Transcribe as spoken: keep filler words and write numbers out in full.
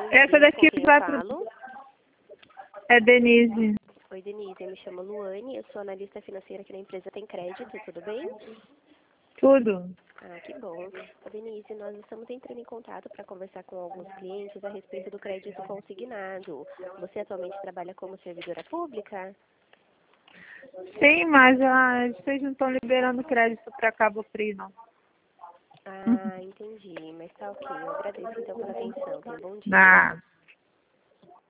bom Essa dia, daqui com quem eu vai pro... falo? É Denise. Oi, Denise, eu me chamo Luane, eu sou analista financeira aqui na empresa Tem Crédito, tudo bem? Tudo. Ah, que bom. Ô, Denise, nós estamos entrando em contato para conversar com alguns clientes a respeito do crédito consignado. Você atualmente trabalha como servidora pública? Sim, mas ah, vocês não estão liberando crédito para Cabo Frio, não. Ah, entendi, mas tá ok. Eu agradeço então pela atenção. Tenha um bom dia. Ah.